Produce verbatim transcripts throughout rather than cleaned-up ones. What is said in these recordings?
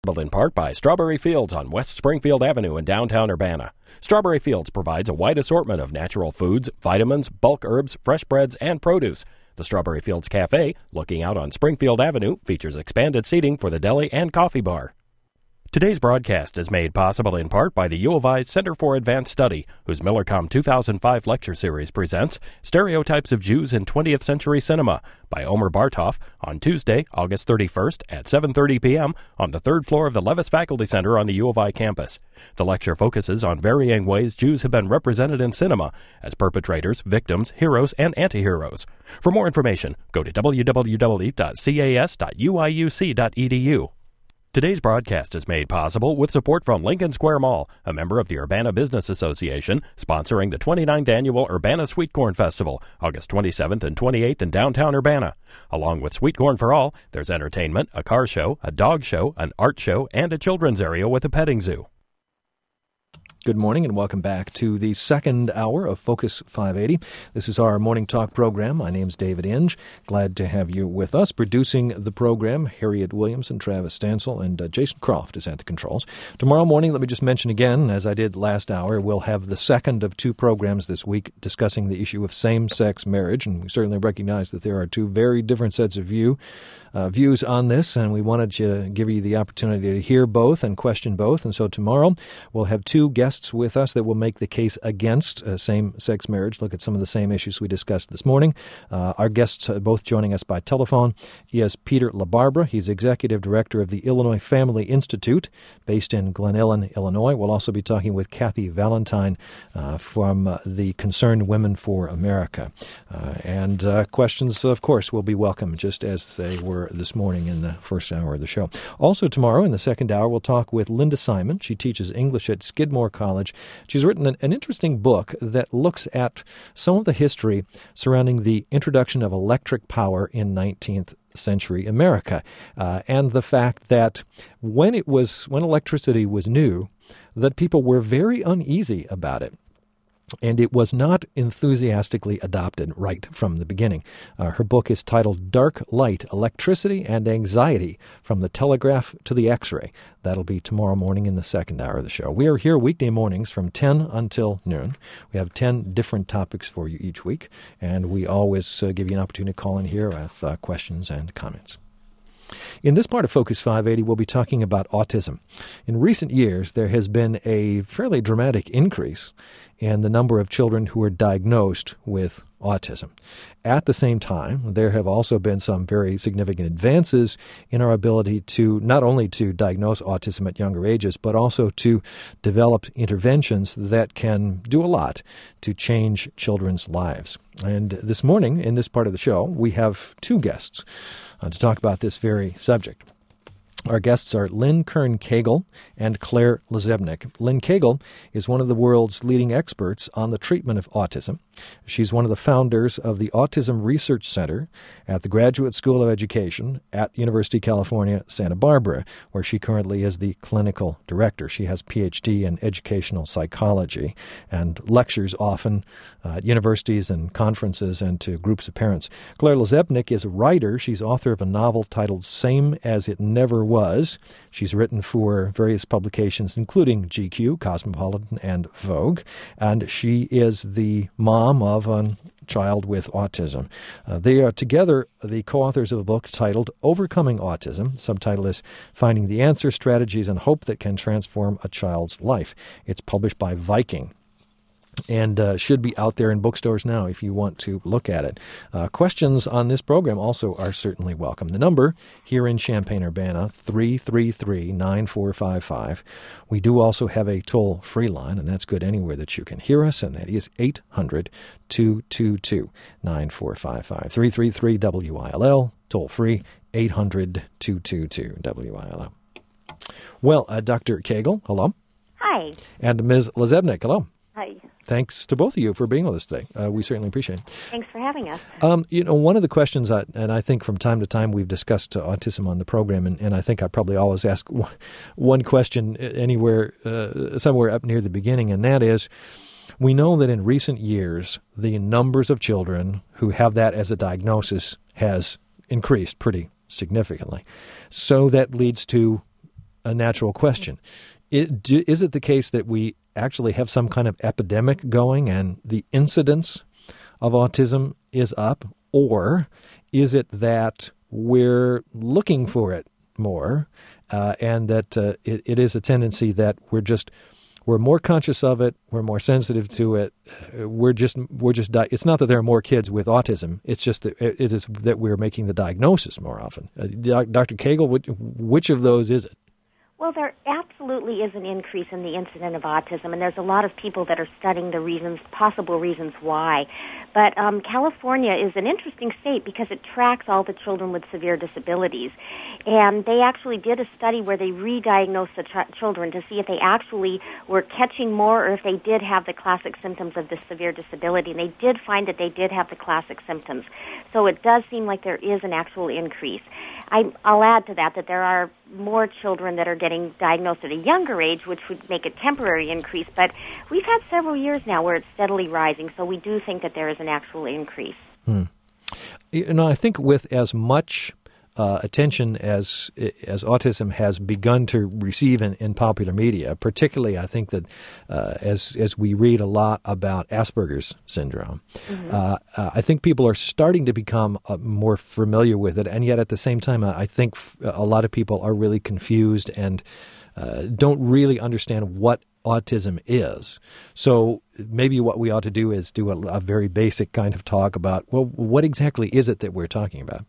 In part by Strawberry Fields on West Springfield Avenue in downtown Urbana. Strawberry Fields provides a wide assortment of natural foods, vitamins, bulk herbs, fresh breads, and produce. The Strawberry Fields Cafe, looking out on Springfield Avenue, features expanded seating for the deli and coffee bar. Today's broadcast is made possible in part by the U of I Center for Advanced Study, whose Millercom two thousand five lecture series presents Stereotypes of Jews in twentieth Century Cinema by Omer Bartov on Tuesday, August thirty-first at seven thirty p.m. on the third floor of the Levis Faculty Center on the U of I campus. The lecture focuses on varying ways Jews have been represented in cinema as perpetrators, victims, heroes, and anti-heroes. For more information, go to w w w dot c a s dot u i u c dot e d u. Today's broadcast is made possible with support from Lincoln Square Mall, a member of the Urbana Business Association, sponsoring the twenty-ninth Annual Urbana Sweet Corn Festival, August twenty-seventh and twenty-eighth in downtown Urbana. Along with Sweet Corn for All, there's entertainment, a car show, a dog show, an art show, and a children's area with a petting zoo. Good morning and welcome back to the second hour of Focus five eighty. This is our morning talk program. My name's David Inge. Glad to have you with us. Producing the program, Harriet Williams and Travis Stansel, and uh, Jason Croft is at the controls. Tomorrow morning, let me just mention again, as I did last hour, we'll have the second of two programs this week discussing the issue of same-sex marriage, and we certainly recognize that there are two very different sets of view uh, views on this, and we wanted to give you the opportunity to hear both and question both. And so tomorrow, we'll have two guests with us that will make the case against uh, same-sex marriage, look at some of the same issues we discussed this morning. Uh, our guests, uh, both joining us by telephone, is Peter LaBarbera. He's Executive Director of the Illinois Family Institute, based in Glen Ellen, Illinois. We'll also be talking with Kathy Valentine uh, from uh, the Concerned Women for America. Uh, and uh, questions, of course, will be welcome, just as they were this morning in the first hour of the show. Also tomorrow, in the second hour, we'll talk with Linda Simon. She teaches English at Skidmore College. She's written an, an interesting book that looks at some of the history surrounding the introduction of electric power in nineteenth century America, uh, and the fact that when it was when electricity was new, that people were very uneasy about it. And it was not enthusiastically adopted right from the beginning. Uh, her book is titled Dark Light, Electricity and Anxiety, From the Telegraph to the X-Ray. That'll be tomorrow morning in the second hour of the show. We are here weekday mornings from ten until noon. We have ten different topics for you each week, and we always uh, give you an opportunity to call in here with uh, questions and comments. In this part of Focus five eighty, we'll be talking about autism. In recent years, there has been a fairly dramatic increase in the number of children who are diagnosed with autism. At the same time, there have also been some very significant advances in our ability to not only to diagnose autism at younger ages, but also to develop interventions that can do a lot to change children's lives. And this morning, in this part of the show, we have two guests uh, to talk about this very subject. Our guests are Lynn Kern-Cagle and Claire Lezebnik. Lynn Cagle is one of the world's leading experts on the treatment of autism. She's one of the founders of the Autism Research Center at the Graduate School of Education at University of California, Santa Barbara, where she currently is the clinical director. She has a P H D in educational psychology and lectures often uh, at universities and conferences and to groups of parents. Claire Lezebnik is a writer. She's author of a novel titled Same as It Never Was. She's written for various publications, including G Q, Cosmopolitan, and Vogue, and she is the mom of a child with autism. Uh, they are together the co-authors of a book titled Overcoming Autism. The subtitle is Finding the Answer, Strategies, and Hope That Can Transform a Child's Life. It's published by Viking, and uh, should be out there in bookstores now if you want to look at it. Uh, questions on this program also are certainly welcome. The number here in Champaign-Urbana, three three three, nine four five five. We do also have a toll-free line, and that's good anywhere that you can hear us, and that is eight hundred, two two two, nine four five five. three three three W I L L, toll-free, eight hundred, two two two, W I L L. Well, uh, Doctor Cagle, hello. Hi. And Miz Lezebnik, hello. Hi. Thanks to both of you for being with us today. Uh, we certainly appreciate it. Thanks for having us. Um, you know, one of the questions, that, and I think from time to time we've discussed uh, autism on the program, and, and I think I probably always ask one, one question anywhere, uh, somewhere up near the beginning, and that is, we know that in recent years, the numbers of children who have that as a diagnosis has increased pretty significantly. So that leads to a natural question. It, do, is it the case that we actually have some kind of epidemic going and the incidence of autism is up, or is it that we're looking for it more, uh, and that uh, it, it is a tendency that we're just we're more conscious of it, we're more sensitive to it. Uh, we're just we're just di- it's not that there are more kids with autism. It's just that it is that we're making the diagnosis more often. Uh, Doctor Cagle, which, which of those is it? Well, there absolutely is an increase in the incidence of autism, and there's a lot of people that are studying the reasons, possible reasons why. But um, California is an interesting state because it tracks all the children with severe disabilities. And they actually did a study where they re-diagnosed the ch- children to see if they actually were catching more or if they did have the classic symptoms of this severe disability. And they did find that they did have the classic symptoms. So it does seem like there is an actual increase. I, I'll add to that that there are more children that are getting diagnosed at a younger age, which would make a temporary increase. But we've had several years now where it's steadily rising, so we do think that there is an actual increase. Hmm. You know, I think with as much uh, attention as as autism has begun to receive in, in popular media, particularly I think that uh, as as we read a lot about Asperger's syndrome, mm-hmm. uh, uh, I think people are starting to become uh, more familiar with it, and yet at the same time, I think f- a lot of people are really confused and uh, don't really understand what autism is. So maybe what we ought to do is do a, a very basic kind of talk about, well, what exactly is it that we're talking about?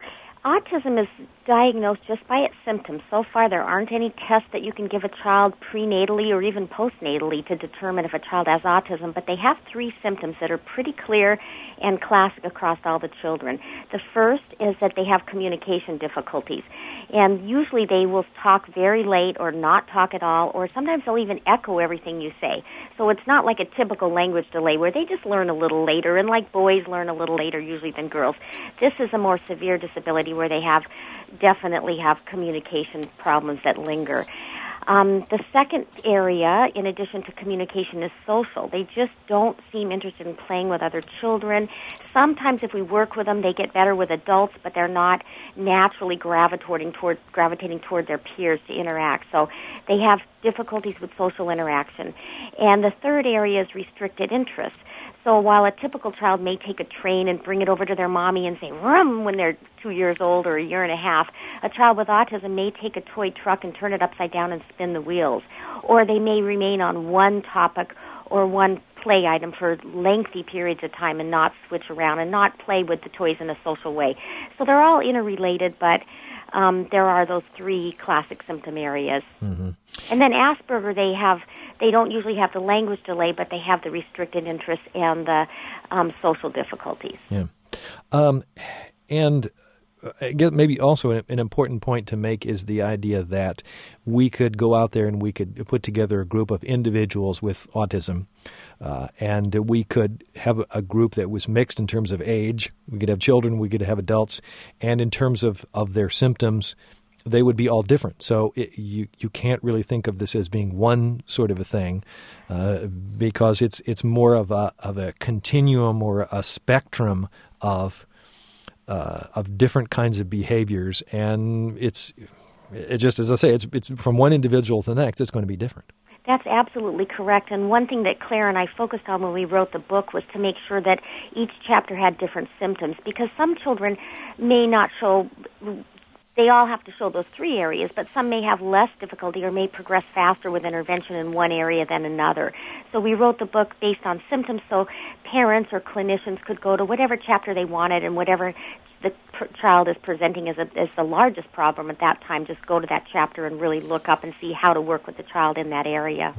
Autism is diagnosed just by its symptoms. So far, there aren't any tests that you can give a child prenatally or even postnatally to determine if a child has autism, but they have three symptoms that are pretty clear and classic across all the children. The first is that they have communication difficulties, and usually they will talk very late or not talk at all, or sometimes they'll even echo everything you say. So it's not like a typical language delay where they just learn a little later, and like boys learn a little later usually than girls. This is a more severe disability where they have definitely have communication problems that linger. Um, the second area, in addition to communication, is social. They just don't seem interested in playing with other children. Sometimes if we work with them, they get better with adults, but they're not naturally gravitating toward, gravitating toward their peers to interact. So they have difficulties with social interaction. And the third area is restricted interest. So while a typical child may take a train and bring it over to their mommy and say, "Vroom," when they're two years old or a year and a half, a child with autism may take a toy truck and turn it upside down and spin the wheels. Or they may remain on one topic or one play item for lengthy periods of time and not switch around and not play with the toys in a social way. So they're all interrelated, but um, there are those three classic symptom areas. Mm-hmm. And then Asperger, they have... They don't usually have the language delay, but they have the restricted interest and the um, social difficulties. Yeah. Um, and I guess maybe also an, an important point to make is the idea that we could go out there and we could put together a group of individuals with autism, uh, and we could have a group that was mixed in terms of age. We could have children, we could have adults, and in terms of, of their symptoms, they would be all different. So it, you you can't really think of this as being one sort of a thing, uh, because it's it's more of a of a continuum or a spectrum of uh, of different kinds of behaviors, and it's it just as I say, it's it's from one individual to the next. It's going to be different. That's absolutely correct. And one thing that Claire and I focused on when we wrote the book was to make sure that each chapter had different symptoms, because some children may not show. They all have to show those three areas, but some may have less difficulty or may progress faster with intervention in one area than another. So we wrote the book based on symptoms so parents or clinicians could go to whatever chapter they wanted, and whatever the pr- child is presenting as, a, as the largest problem at that time, just go to that chapter and really look up and see how to work with the child in that area.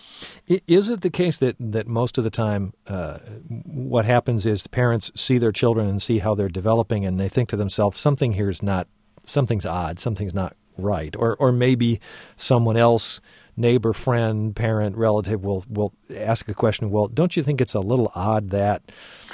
Is it the case that, that most of the time uh, what happens is parents see their children and see how they're developing, and they think to themselves, something here is not something's odd, something's not right, or or maybe someone else, neighbor, friend, parent, relative will will ask a question. Well, don't you think it's a little odd that?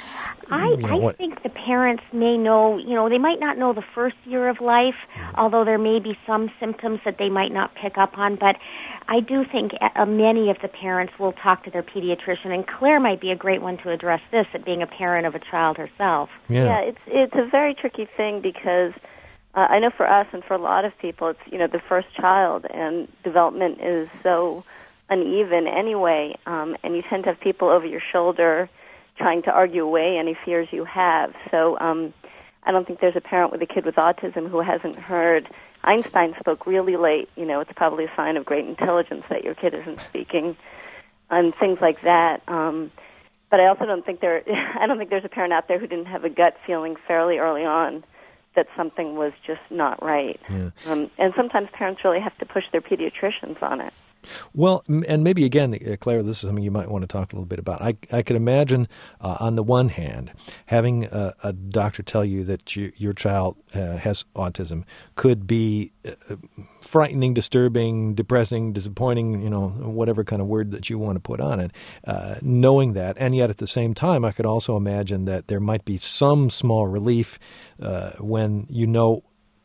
I, you know, I think the parents may know, you know, they might not know the first year of life, mm-hmm. although there may be some symptoms that they might not pick up on, but I do think uh, many of the parents will talk to their pediatrician, and Claire might be a great one to address this, at being a parent of a child herself. Yeah, yeah it's it's a very tricky thing because uh, I know for us and for a lot of people, it's, you know, the first child, and development is so uneven anyway, um, and you tend to have people over your shoulder trying to argue away any fears you have. So um, I don't think there's a parent with a kid with autism who hasn't heard Einstein spoke really late. You know, it's probably a sign of great intelligence that your kid isn't speaking, and things like that. Um, but I also don't think there. I don't think there's a parent out there who didn't have a gut feeling fairly early on that something was just not right. Yeah. Um, and sometimes parents really have to push their pediatricians on it. Well, and maybe again, uh, Claire, this is something you might want to talk a little bit about. I, I could imagine, uh, on the one hand, having a, a doctor tell you that you, your child uh, has autism could be uh, frightening, disturbing, depressing, disappointing, you know, whatever kind of word that you want to put on it, uh, knowing that. And yet at the same time, I could also imagine that there might be some small relief uh, when you know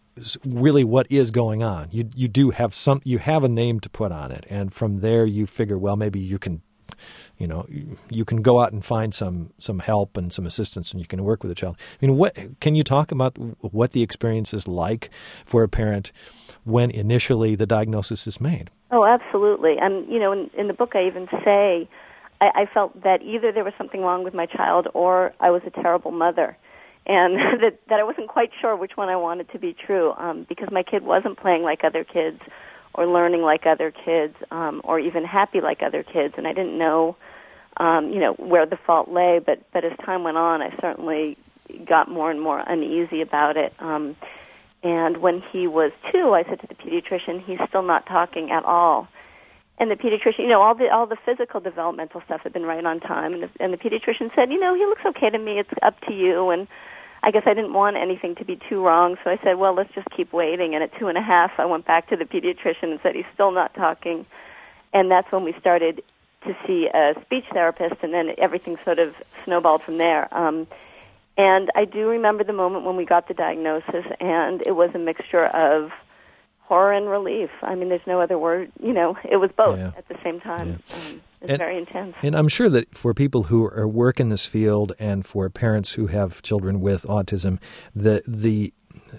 really what is going on. You you do have some, you have a name to put on it, and from there you figure, well, maybe you can, you know, you, you can go out and find some some help and some assistance, and you can work with the child. I mean, what can you talk about what the experience is like for a parent when initially the diagnosis is made? Oh, absolutely. And you know, in, in the book, I even say I, I felt that either there was something wrong with my child, or I was a terrible mother. And that, that I wasn't quite sure which one I wanted to be true, um, because my kid wasn't playing like other kids or learning like other kids, um, or even happy like other kids, and I didn't know, um, you know, where the fault lay. But, but as time went on, I certainly got more and more uneasy about it. Um, and when he was two, I said to the pediatrician, he's still not talking at all. And the pediatrician, you know, all the all the physical developmental stuff had been right on time, and the, and the pediatrician said, you know, he looks okay to me. It's up to you. And I guess I didn't want anything to be too wrong, so I said, well, let's just keep waiting. And at two and a half, I went back to the pediatrician and said, he's still not talking. And that's when we started to see a speech therapist, and then everything sort of snowballed from there. Um, and I do remember the moment when we got the diagnosis, and it was a mixture of horror and relief. I mean, there's no other word. You know, it was both yeah. at the same time. Yeah. Um, It's and, very intense. And I'm sure that for people who are work in this field, and for parents who have children with autism, the the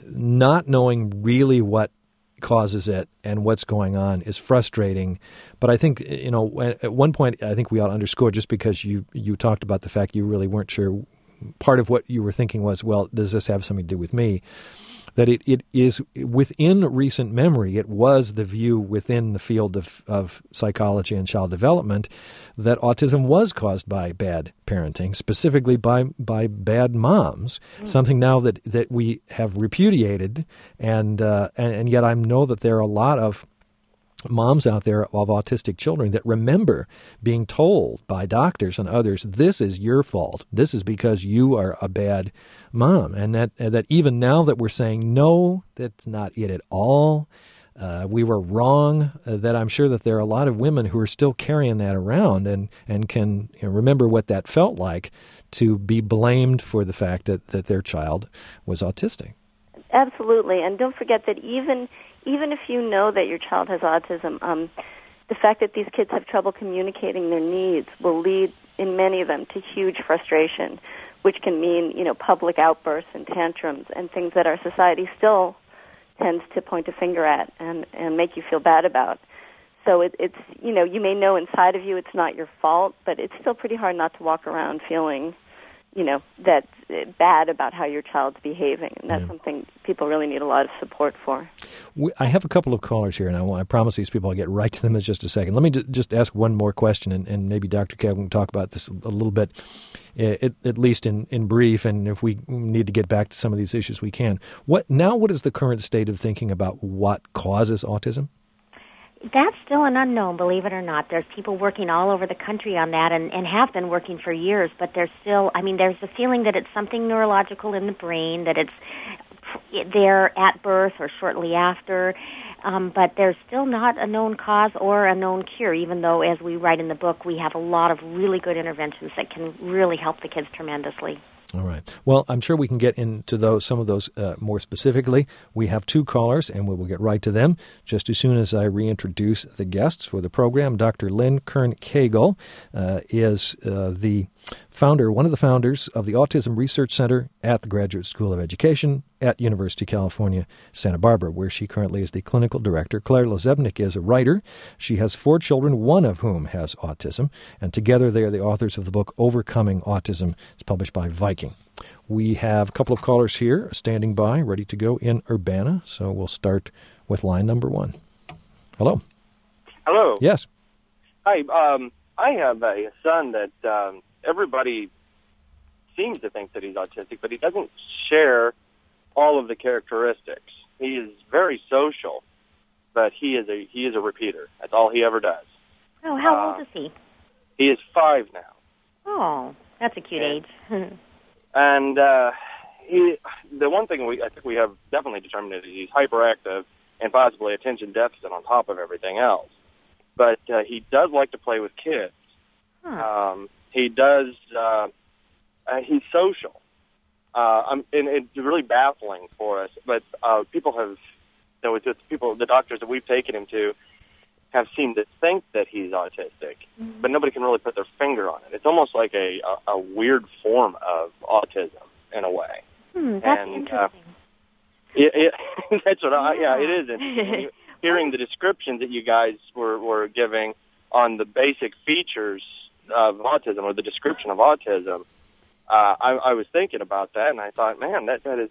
not knowing really what causes it and what's going on is frustrating. But I think, you know, at one point, I think we ought to underscore, just because you, you talked about the fact you really weren't sure, part of what you were thinking was, well, does this have something to do with me? That it, it is within recent memory, it was the view within the field of, of psychology and child development that autism was caused by bad parenting, specifically by by bad moms, mm. something now that, that we have repudiated. And, uh, and, and yet I know that there are a lot of moms out there of autistic children that remember being told by doctors and others, this is your fault. This is because you are a bad mom. And that uh, that even now that we're saying, no, that's not it at all, uh, we were wrong, uh, that I'm sure that there are a lot of women who are still carrying that around and, and can, you know, remember what that felt like to be blamed for the fact that, that their child was autistic. Absolutely. And don't forget that even even if you know that your child has autism, um, the fact that these kids have trouble communicating their needs will lead, in many of them, to huge frustration, which can mean, you know, public outbursts and tantrums and things that our society still tends to point a finger at and, and make you feel bad about. So it, it's, you know, you may know inside of you it's not your fault, but it's still pretty hard not to walk around feeling, you know, that's bad about how your child's behaving. And that's yeah. something people really need a lot of support for. I have a couple of callers here, and I, want, I promise these people I'll get right to them in just a second. Let me d- just ask one more question, and, and maybe Doctor Kevin can talk about this a little bit, at, at least in, in brief, and if we need to get back to some of these issues, we can. What now? What is the current state of thinking about what causes autism? That's still an unknown, believe it or not. There's people working all over the country on that and, and have been working for years, but there's still, I mean, there's a feeling that it's something neurological in the brain, that it's there at birth or shortly after, um, but there's still not a known cause or a known cure, even though, as we write in the book, we have a lot of really good interventions that can really help the kids tremendously. All right. Well, I'm sure we can get into those, some of those uh, more specifically. We have two callers, and we will get right to them just as soon as I reintroduce the guests for the program. Doctor Lynn Kern-Cagle uh, is uh, the Founder, one of the founders of the Autism Research Center at the Graduate School of Education at University of California, Santa Barbara, where she currently is the clinical director. Claire LaZebnik is a writer. She has four children, one of whom has autism, and together they are the authors of the book Overcoming Autism. It's published by Viking. We have a couple of callers here standing by, ready to go in Urbana, so we'll start with line number one. Hello. Hello. Yes. Hi. Um, I have a son that um, everybody seems to think that he's autistic, but he doesn't share all of the characteristics. He is very social, but he is a he is a repeater. That's all he ever does. Oh, how uh, old is he? He is five now. Oh, that's a cute and, age. and uh, he, the one thing we I think we have definitely determined is he's hyperactive and possibly attention deficit on top of everything else. But uh, he does like to play with kids. Huh. Um, he does. Uh, uh, he's social. Uh, um, and it's really baffling for us. But uh, people have, you know, it's just people, the doctors that we've taken him to, have seemed to think that he's autistic, mm-hmm. but nobody can really put their finger on it. It's almost like a a, a weird form of autism in a way. Hmm, that's and, interesting. Uh, it, it, that's what yeah. I. Yeah, it is interesting. Hearing the descriptions that you guys were, were giving on the basic features of autism or the description of autism, uh, I, I was thinking about that, and I thought, man, that, that is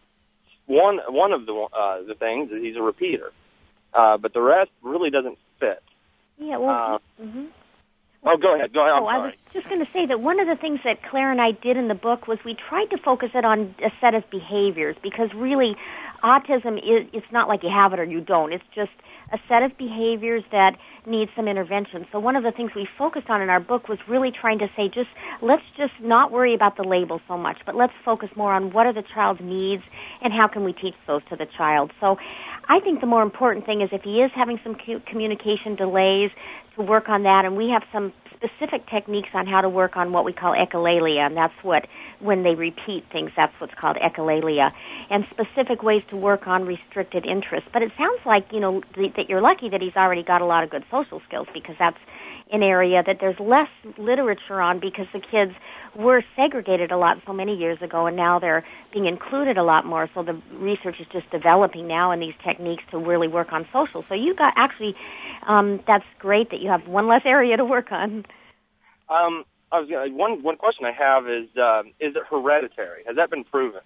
one one of the uh, the things. He's a repeater, uh, but the rest really doesn't fit. Yeah, well, uh, mm-hmm. Oh, go ahead. Go ahead. I'm oh, sorry. I was just going to say that one of the things that Claire and I did in the book was we tried to focus it on a set of behaviors, because really autism is it's not like you have it or you don't. It's just a set of behaviors that need some intervention. So one of the things we focused on in our book was really trying to say, just let's just not worry about the label so much, but let's focus more on what are the child's needs and how can we teach those to the child. So I think the more important thing is if he is having some communication delays, to work on that, and we have some specific techniques on how to work on what we call echolalia, and that's what, when they repeat things, that's what's called echolalia, and specific ways to work on restricted interest. But it sounds like, you know, th- that you're lucky that he's already got a lot of good social skills, because that's an area that there's less literature on, because the kids were segregated a lot so many years ago, and now they're being included a lot more. So the research is just developing now in these techniques to really work on social. So you got actually, um, that's great that you have one less area to work on. Um, I was gonna, one one question I have is: uh, is it hereditary? Has that been proven?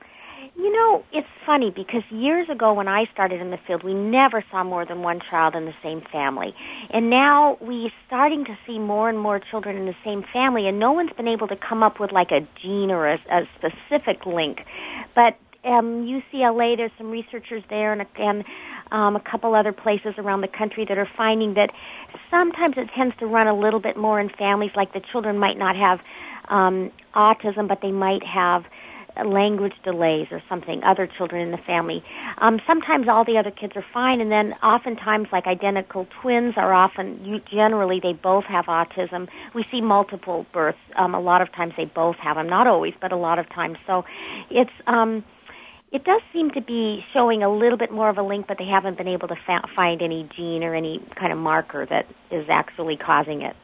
You know, it's funny because years ago when I started in the field, we never saw more than one child in the same family. And now we're starting to see more and more children in the same family, and no one's been able to come up with like a gene or a, a specific link. But um, U C L A, there's some researchers there, and, and um, a couple other places around the country that are finding that sometimes it tends to run a little bit more in families, like the children might not have um, autism, but they might have language delays or something, other children in the family. Um, sometimes all the other kids are fine, and then oftentimes, like identical twins are often, you, generally they both have autism. We see multiple births. Um, a lot of times they both have them, not always, but a lot of times. So it's um, it does seem to be showing a little bit more of a link, but they haven't been able to fa- find any gene or any kind of marker that is actually causing it.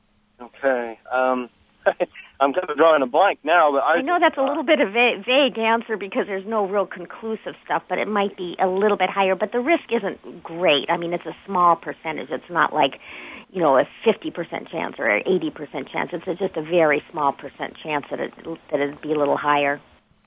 Okay. Um I'm kind of drawing a blank now, but I, I know that's a little bit of a vague answer because there's no real conclusive stuff, but it might be a little bit higher. But the risk isn't great. I mean, it's a small percentage. It's not like, you know, a fifty percent chance or an eighty percent chance. It's a, just a very small percent chance that it that it'd be a little higher.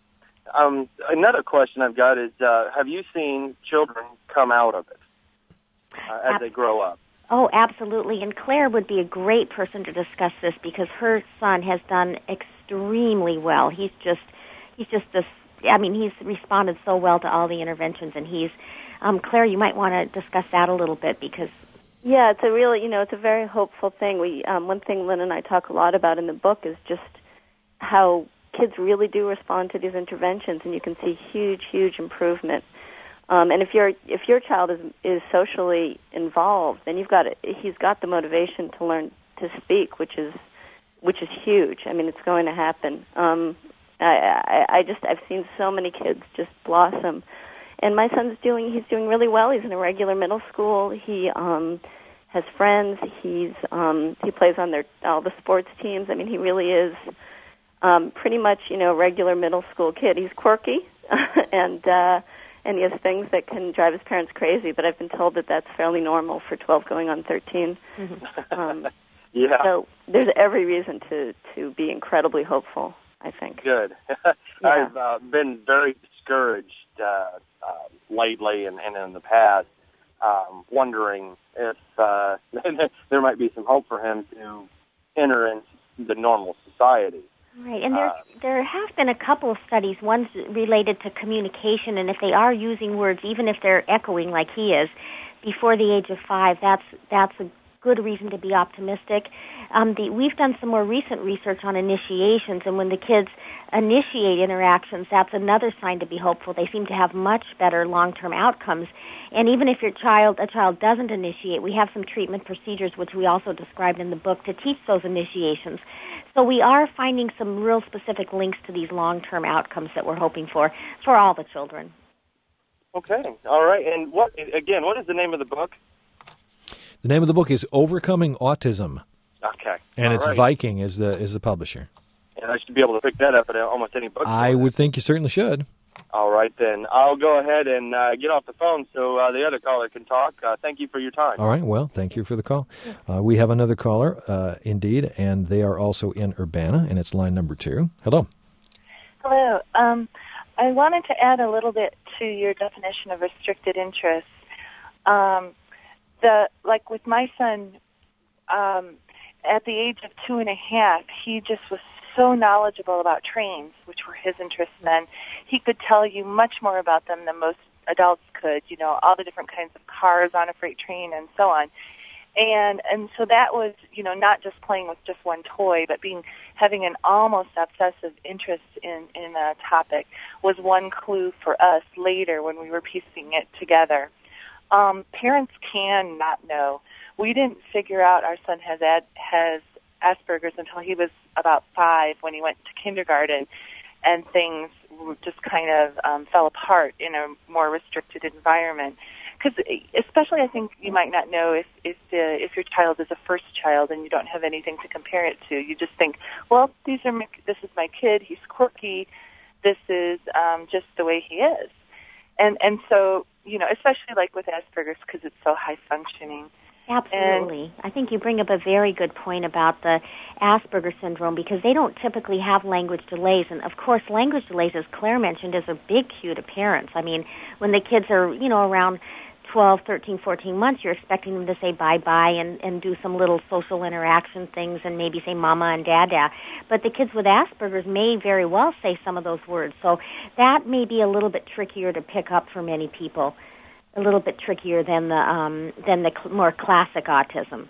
Um, another question I've got is: uh, have you seen children come out of it uh, as Ab- they grow up? Oh, absolutely. And Claire would be a great person to discuss this because her son has done extremely well. He's just, he's just this, I mean, he's responded so well to all the interventions, and he's, um, Claire, you might want to discuss that a little bit because... Yeah, it's a really, you know, it's a very hopeful thing. We, um, one thing Lynn and I talk a lot about in the book is just how kids really do respond to these interventions, and you can see huge, huge improvement. Um, and if your if your child is is socially involved, then you've got it. He's got the motivation to learn to speak, which is which is huge. I mean, it's going to happen. Um, I, I I just I've seen so many kids just blossom, and my son's doing he's doing really well. He's in a regular middle school. He um, has friends. He's um, he plays on their all the sports teams. I mean, he really is um, pretty much, you know, a regular middle school kid. He's quirky, and uh, and he has things that can drive his parents crazy. But I've been told that that's fairly normal for twelve going on thirteen. Mm-hmm. Um, yeah. So there's every reason to to be incredibly hopeful, I think. Good. Yeah. I've uh, been very discouraged uh, uh, lately and, and in the past, um, wondering if uh, there might be some hope for him to enter into the normal society. Right, and there Uh, there have been a couple of studies. One's related to communication, and if they are using words, even if they're echoing like he is, before the age of five, that's that's a good reason to be optimistic. Um, the, we've done some more recent research on initiations, and when the kids initiate interactions, that's another sign to be hopeful. They seem to have much better long-term outcomes. And even if your child, a child doesn't initiate, we have some treatment procedures, which we also described in the book, to teach those initiations. So we are finding some real specific links to these long-term outcomes that we're hoping for, for all the children. Okay, all right. And what again, what is the name of the book? The name of the book is Overcoming Autism, Okay. and all it's right. Viking is the is the publisher. And I should be able to pick that up at almost any bookstore. I would think you certainly should. All right, then. I'll go ahead and uh, get off the phone so uh, the other caller can talk. Uh, thank you for your time. All right, well, thank you for the call. Uh, we have another caller, uh, indeed, and they are also in Urbana, and it's line number two. Hello. Hello. Um, I wanted to add a little bit to your definition of restricted interests. Um, the like with my son, um, at the age of two and a half, he just was so knowledgeable about trains, which were his interests then. He could tell you much more about them than most adults could, you know, all the different kinds of cars on a freight train and so on. And and so that was, you know, not just playing with just one toy, but being having an almost obsessive interest in, in a topic was one clue for us later when we were piecing it together. Um, parents can not know. We didn't figure out our son has ad, has Asperger's until he was about five, when he went to kindergarten, and things just kind of um, fell apart in a more restricted environment. Because especially, I think you might not know if if, the, if your child is a first child and you don't have anything to compare it to. You just think, well, these are my, this is my kid. He's quirky. This is um, just the way he is. And and so, you know, especially like with Asperger's, because it's so high functioning. Absolutely. And I think you bring up a very good point about the Asperger syndrome, because they don't typically have language delays. And, of course, language delays, as Claire mentioned, is a big cue to parents. I mean, when the kids are, you know, around twelve, thirteen, fourteen months, you're expecting them to say bye-bye and, and do some little social interaction things and maybe say mama and dada. But the kids with Asperger's may very well say some of those words. So that may be a little bit trickier to pick up for many people. A little bit trickier than the um, than the cl- more classic autism.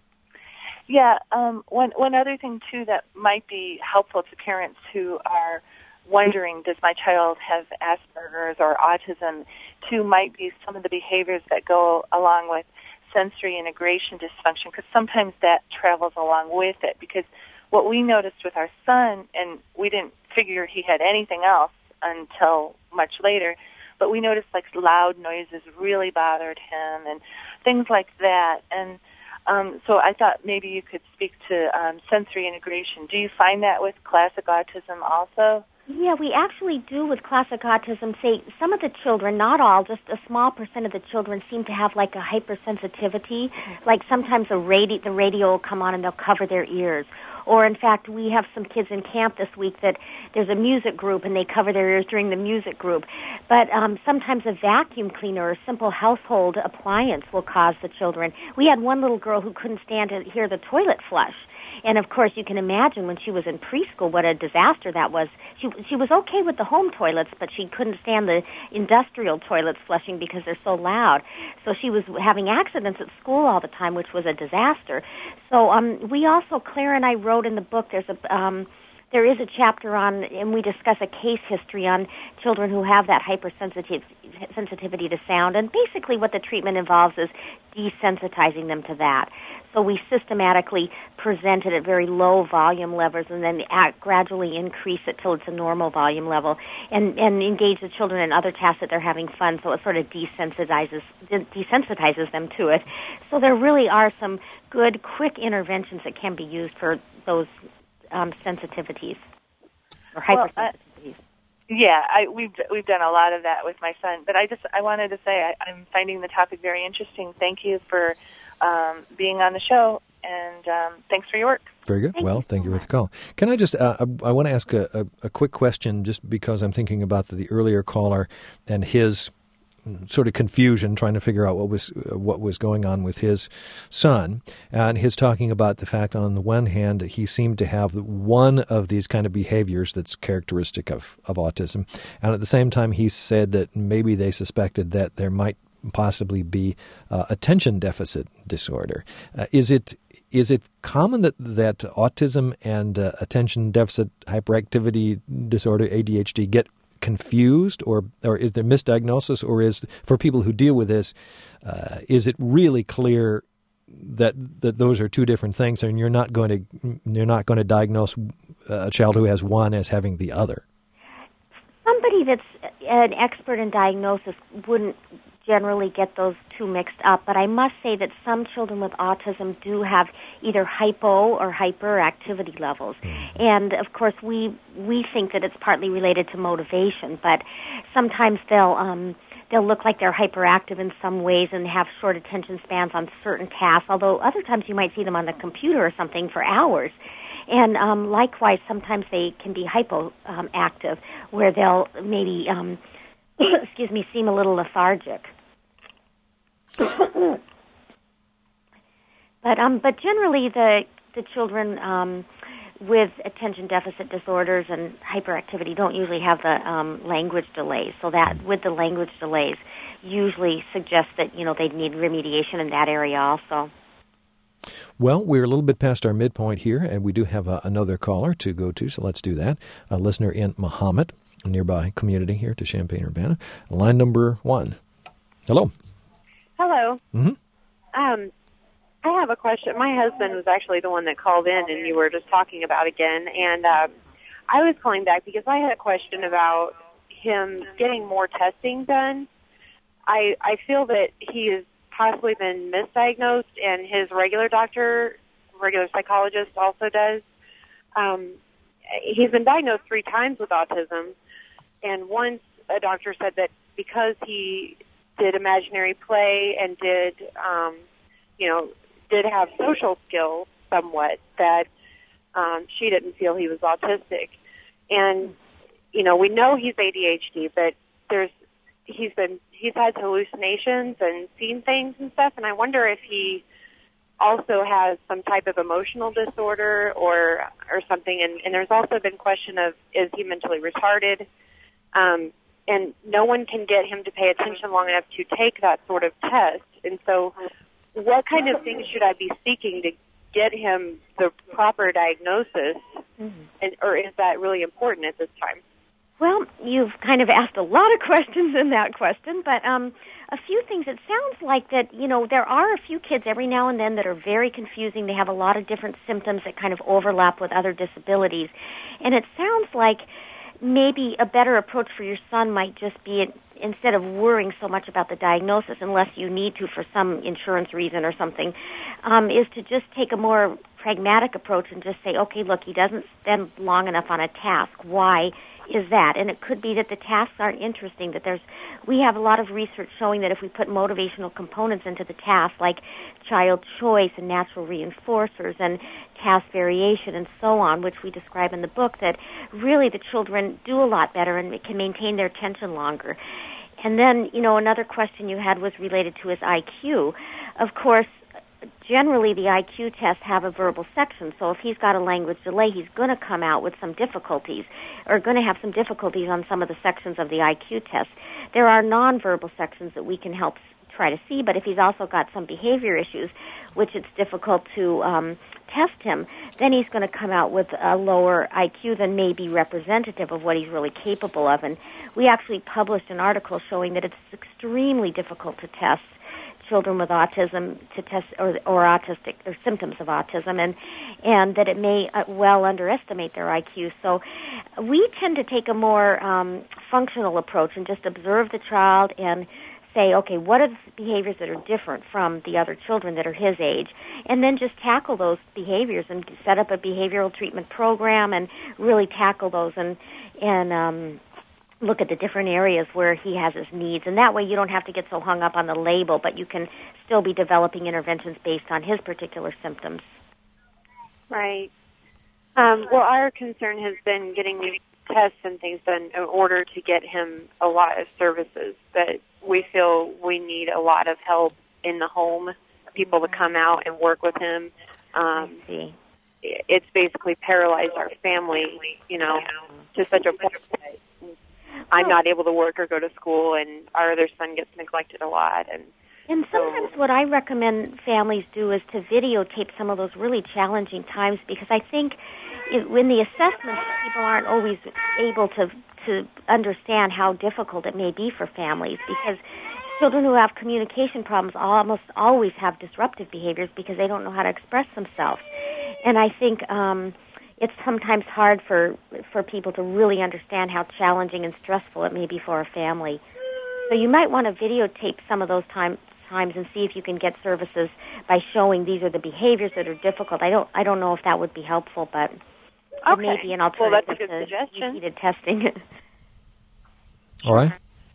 Yeah, um, one one other thing too that might be helpful to parents who are wondering, does my child have Asperger's or autism, too, might be some of the behaviors that go along with sensory integration dysfunction, because sometimes that travels along with it. Because what we noticed with our son, and we didn't figure he had anything else until much later, but we noticed like loud noises really bothered him and things like that. And um, so I thought maybe you could speak to um, sensory integration. Do you find that with classic autism also? Yeah, we actually do with classic autism. Say some of the children, not all, just a small percent of the children seem to have like a hypersensitivity. Like sometimes the radio, the radio will come on and they'll cover their ears. Or in fact, we have some kids in camp this week that there's a music group and they cover their ears during the music group. But um, sometimes a vacuum cleaner or a simple household appliance will cause the children. We had one little girl who couldn't stand to hear the toilet flush. And, of course, you can imagine when she was in preschool what a disaster that was. She she was okay with the home toilets, but she couldn't stand the industrial toilets flushing because they're so loud. So she was having accidents at school all the time, which was a disaster. So um, we also, Claire and I wrote in the book, there's a... Um, there is a chapter on, and we discuss a case history on children who have that hypersensitivity sensitivity to sound, and basically what the treatment involves is desensitizing them to that. So we systematically present it at very low volume levels and then act, gradually increase it till it's a normal volume level, and, and engage the children in other tasks that they're having fun, so it sort of desensitizes, desensitizes them to it. So there really are some good, quick interventions that can be used for those um, sensitivities or hypersensitivities. Well, uh, yeah, I, we've we've done a lot of that with my son. But I just I wanted to say I, I'm finding the topic very interesting. Thank you for um, being on the show, and um, thanks for your work. Very good. Thank well, you thank so you for much. the call. Can I just, uh, I, I want to ask a, a, a quick question just because I'm thinking about the, the earlier caller and his sort of confusion trying to figure out what was what was going on with his son, and his talking about the fact on the one hand he seemed to have one of these kind of behaviors that's characteristic of, of autism, and at the same time he said that maybe they suspected that there might possibly be uh, attention deficit disorder. Uh, is it is it common that that autism and uh, attention deficit hyperactivity disorder, A D H D, get confused, or or is there misdiagnosis, or is, for people who deal with this, uh, is it really clear that that those are two different things, and you're not going to you're not going to diagnose a child who has one as having the other? Somebody that's an expert in diagnosis wouldn't generally get those two mixed up, but I must say that some children with autism do have either hypo or hyperactivity levels. Mm-hmm. And of course we we think that it's partly related to motivation, but sometimes they'll um they'll look like they're hyperactive in some ways and have short attention spans on certain tasks, although other times you might see them on the computer or something for hours. And um likewise sometimes they can be hypoactive, um, where they'll maybe um excuse me, seem a little lethargic. but um, but generally the the children um, with attention deficit disorders and hyperactivity don't usually have the um, language delays. So that with the language delays, usually suggests that you know they need remediation in that area also. Well, we're a little bit past our midpoint here, and we do have uh, another caller to go to, so let's do that. A listener in Mahomet, a nearby community here to Champaign-Urbana. Line number one. Hello. Hello. Mm-hmm. Um, I have a question. My husband was actually the one that called in, and you were just talking about again. And um, I was calling back because I had a question about him getting more testing done. I I feel that he has possibly been misdiagnosed, and his regular doctor, regular psychologist, also does. Um, he's been diagnosed three times with autism, and once a doctor said that because he did imaginary play and did, um, you know, did have social skills somewhat, that um, she didn't feel he was autistic. And, you know, we know he's A D H D, but there's he's been he's had hallucinations and seen things and stuff, and I wonder if he also has some type of emotional disorder or or something. And, and there's also been question of, is he mentally retarded? Um, and no one can get him to pay attention long enough to take that sort of test. And so what kind of things should I be seeking to get him the proper diagnosis? Mm-hmm. And, or is that really important at this time? Well, you've kind of asked a lot of questions in that question, but um, a few things. It sounds like that, you know, there are a few kids every now and then that are very confusing. They have a lot of different symptoms that kind of overlap with other disabilities. And it sounds like maybe a better approach for your son might just be, instead of worrying so much about the diagnosis, unless you need to for some insurance reason or something, um, is to just take a more pragmatic approach and just say, okay, look, he doesn't spend long enough on a task. Why is that? And it could be that the tasks aren't interesting, that there's, we have a lot of research showing that if we put motivational components into the task, like child choice and natural reinforcers and task variation and so on, which we describe in the book, that really the children do a lot better and can maintain their attention longer. And then, you know, another question you had was related to his I Q. Of course, generally the I Q tests have a verbal section, so if he's got a language delay, he's going to come out with some difficulties, or going to have some difficulties on some of the sections of the I Q test. There are nonverbal sections that we can help try to see, but if he's also got some behavior issues, which it's difficult to um, test him, then he's going to come out with a lower I Q than may be representative of what he's really capable of. And we actually published an article showing that it's extremely difficult to test children with autism to test or, or autistic or symptoms of autism, and and that it may uh, well underestimate their I Q. So we tend to take a more um, functional approach and just observe the child and say, okay, what are the behaviors that are different from the other children that are his age, and then just tackle those behaviors and set up a behavioral treatment program and really tackle those and and um, look at the different areas where he has his needs. And that way you don't have to get so hung up on the label, but you can still be developing interventions based on his particular symptoms. Right. Um, well, our concern has been getting these tests and things done in order to get him a lot of services. But we feel we need a lot of help in the home, people to come out and work with him. Um, I see. It's basically paralyzed our family, you know, to such a point that I'm not able to work or go to school, and our other son gets neglected a lot. And And sometimes what I recommend families do is to videotape some of those really challenging times, because I think it, when the assessments, people aren't always able to to understand how difficult it may be for families, because children who have communication problems almost always have disruptive behaviors because they don't know how to express themselves. And I think um, it's sometimes hard for for people to really understand how challenging and stressful it may be for a family. So you might want to videotape some of those time, times and see if you can get services by showing these are the behaviors that are difficult. I don't I don't know if that would be helpful, but okay. it may be an alternative well, that's a good to suggestion. repeated testing. All right.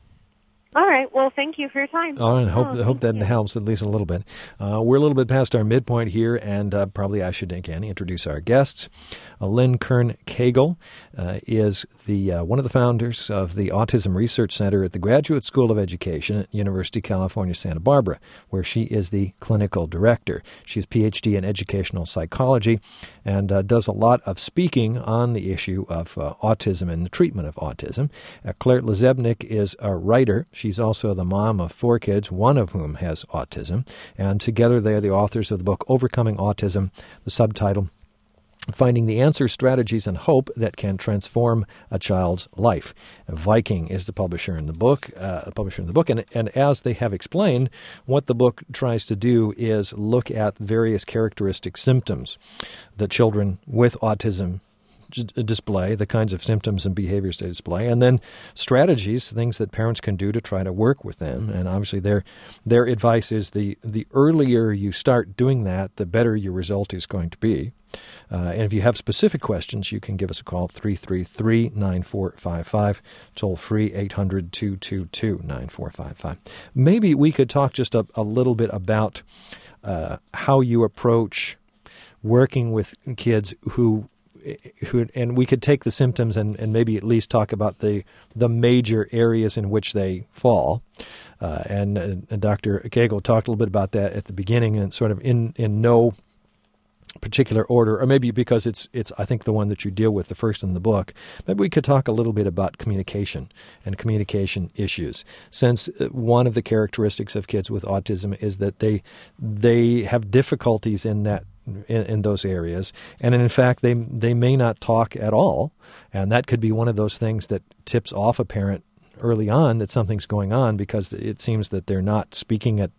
All right. Well, thank you for your time. All right. Hope, Oh, hope that you. helps at least a little bit. Uh, we're a little bit past our midpoint here, and uh, probably I should again introduce our guests. Uh, Lynn Kern-Cagle uh, is the uh, one of the founders of the Autism Research Center at the Graduate School of Education at University of California, Santa Barbara, where she is the clinical director. She has a P H D in educational psychology and uh, does a lot of speaking on the issue of uh, autism and the treatment of autism. Uh, Claire Lazebnik is a writer. She's also the mom of four kids, one of whom has autism. And together they are the authors of the book Overcoming Autism, the subtitle Finding the Answers, Strategies, and Hope That Can Transform a Child's Life. Viking is the publisher in the book, uh, publisher in the book, and, and as they have explained, what the book tries to do is look at various characteristic symptoms that children with autism display, the kinds of symptoms and behaviors they display, and then strategies, things that parents can do to try to work with them. And obviously their their advice is the, the earlier you start doing that, the better your result is going to be. Uh, and if you have specific questions, you can give us a call, three three three, nine four five five, toll free, eight hundred, two two two, nine four five five. Maybe we could talk just a, a little bit about uh, how you approach working with kids who Who, and we could take the symptoms and, and maybe at least talk about the the major areas in which they fall. Uh, and, and Doctor Cagle talked a little bit about that at the beginning, and sort of in, in no particular order, or maybe because it's it's I think the one that you deal with the first in the book. Maybe we could talk a little bit about communication and communication issues, since one of the characteristics of kids with autism is that they they have difficulties in that. In, in those areas, and in fact they they may not talk at all, and that could be one of those things that tips off a parent early on that something's going on, because it seems that they're not speaking at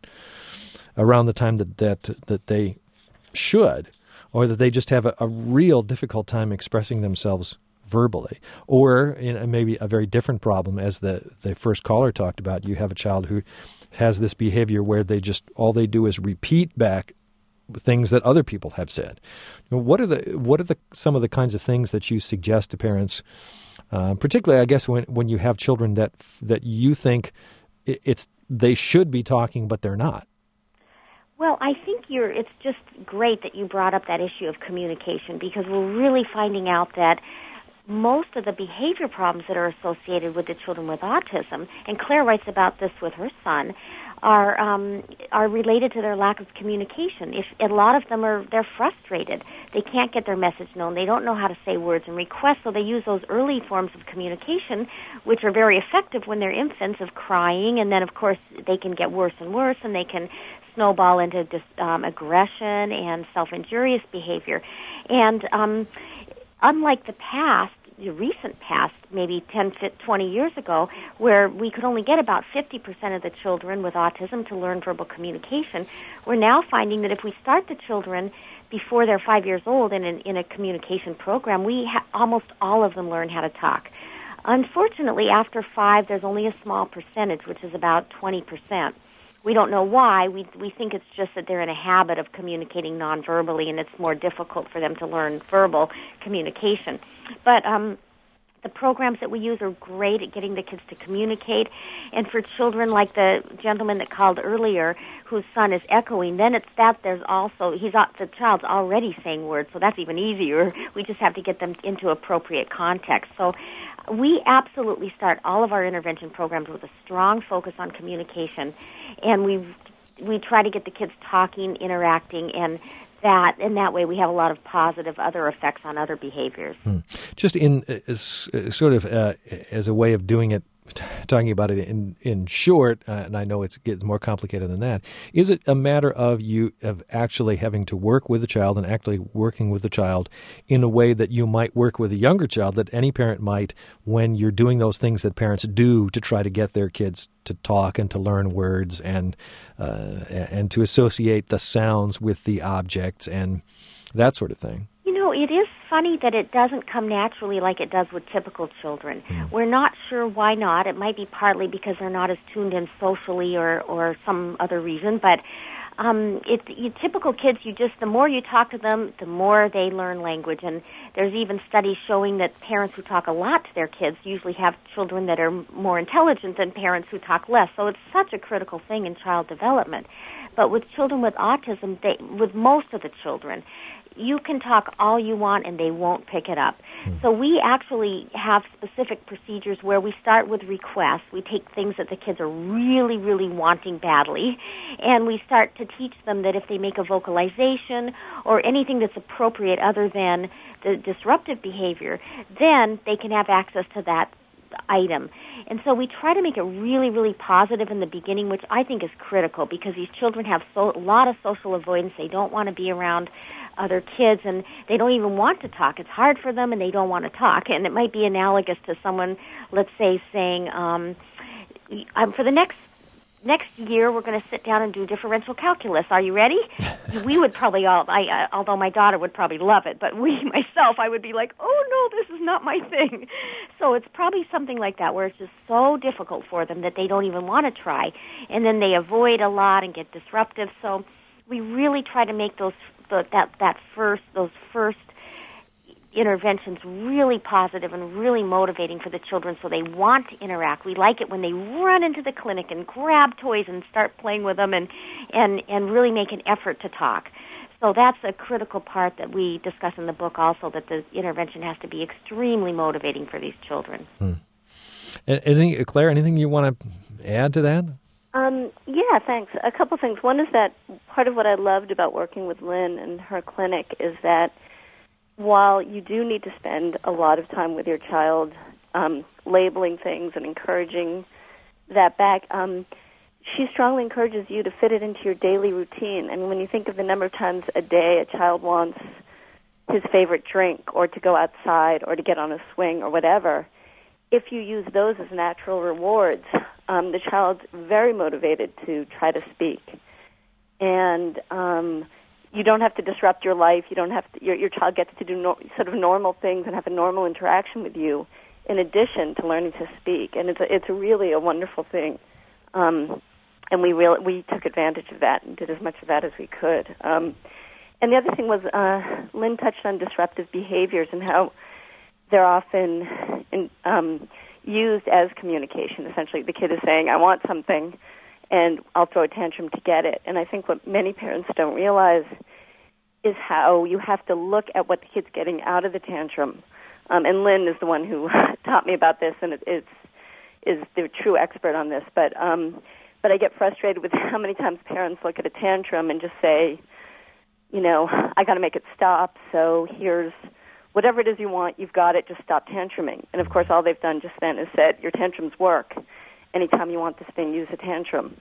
around the time that that, that they should, or that they just have a, a real difficult time expressing themselves verbally. Or in maybe a very different problem, as the, the first caller talked about, you have a child who has this behavior where they just all they do is repeat back things that other people have said. What are the what are the some of the kinds of things that you suggest to parents, uh, particularly, I guess, when when you have children that that you think it's they should be talking but they're not? Well, I think you're. It's just great that you brought up that issue of communication, because we're really finding out that most of the behavior problems that are associated with the children with autism, and Claire writes about this with her son, are um, are related to their lack of communication. If a lot of them are, they're frustrated. They can't get their message known. They don't know how to say words and requests, so they use those early forms of communication, which are very effective when they're infants, of crying, and then, of course, they can get worse and worse, and they can snowball into dis, um, aggression and self-injurious behavior. And um, unlike the past, the recent past, maybe ten, twenty years ago, where we could only get about fifty percent of the children with autism to learn verbal communication, we're now finding that if we start the children before they're five years old in, an, in a communication program, we ha- almost all of them learn how to talk. Unfortunately, after five, there's only a small percentage, which is about twenty percent. We don't know why. We we think it's just that they're in a habit of communicating non-verbally, and it's more difficult for them to learn verbal communication. But um, the programs that we use are great at getting the kids to communicate. And for children like the gentleman that called earlier, whose son is echoing, then it's that there's also, he's the child's already saying words, so that's even easier. We just have to get them into appropriate context. So we absolutely start all of our intervention programs with a strong focus on communication, and we we try to get the kids talking, interacting, and that in that way we have a lot of positive other effects on other behaviors. Hmm. Just in uh, uh, sort of uh, as a way of doing it, talking about it in in short, uh, and I know it's, it gets more complicated than that, is it a matter of you of actually having to work with the child and actually working with the child in a way that you might work with a younger child, that any parent might, when you're doing those things that parents do to try to get their kids to talk and to learn words and uh, and to associate the sounds with the objects and that sort of thing? You know, it is funny that it doesn't come naturally like it does with typical children. Mm. We're not sure why not. It might be partly because they're not as tuned in socially or, or some other reason, but um, it, you, typical kids, you just, the more you talk to them, the more they learn language. And there's even studies showing that parents who talk a lot to their kids usually have children that are more intelligent than parents who talk less. So it's such a critical thing in child development. But with children with autism, they, with most of the children, you can talk all you want and they won't pick it up. Hmm. So we actually have specific procedures where we start with requests. We take things that the kids are really, really wanting badly, and we start to teach them that if they make a vocalization or anything that's appropriate other than the disruptive behavior, then they can have access to that item. And so we try to make it really, really positive in the beginning, which I think is critical because these children have so, a lot of social avoidance. They don't want to be around other kids, and they don't even want to talk. It's hard for them, and they don't want to talk. And it might be analogous to someone, let's say, saying, um, for the next next year, we're going to sit down and do differential calculus. Are you ready? We would probably all, I, uh, although my daughter would probably love it, but we, myself, I would be like, oh, no, this is not my thing. So it's probably something like that where it's just so difficult for them that they don't even want to try. And then they avoid a lot and get disruptive. So we really try to make those the, that that first those first interventions really positive and really motivating for the children so they want to interact. We like it when they run into the clinic and grab toys and start playing with them and, and, and really make an effort to talk. So that's a critical part that we discuss in the book also, that the intervention has to be extremely motivating for these children. Hmm. Anything, Claire, anything you want to add to that? Um, yeah, thanks. A couple things. One is that part of what I loved about working with Lynn and her clinic is that while you do need to spend a lot of time with your child um, labeling things and encouraging that back, um, she strongly encourages you to fit it into your daily routine. And when you think of the number of times a day a child wants his favorite drink or to go outside or to get on a swing or whatever, if you use those as natural rewards, um, the child's very motivated to try to speak. And um you don't have to disrupt your life. You don't have to, your, your child gets to do no, sort of normal things and have a normal interaction with you in addition to learning to speak. And it's a, it's a really a wonderful thing. Um, and we really, we took advantage of that and did as much of that as we could. Um, and the other thing was uh, Lynn touched on disruptive behaviors and how they're often in, um, used as communication. Essentially, the kid is saying, I want something, and I'll throw a tantrum to get it. And I think what many parents don't realize is how you have to look at what the kid's getting out of the tantrum. Um, and Lynn is the one who taught me about this, and it, it's is the true expert on this. But um, but I get frustrated with how many times parents look at a tantrum and just say, you know, I got to make it stop. So here's whatever it is you want, you've got it. Just stop tantruming. And of course, all they've done just then is said your tantrums work. Anytime you want this thing, use a tantrum.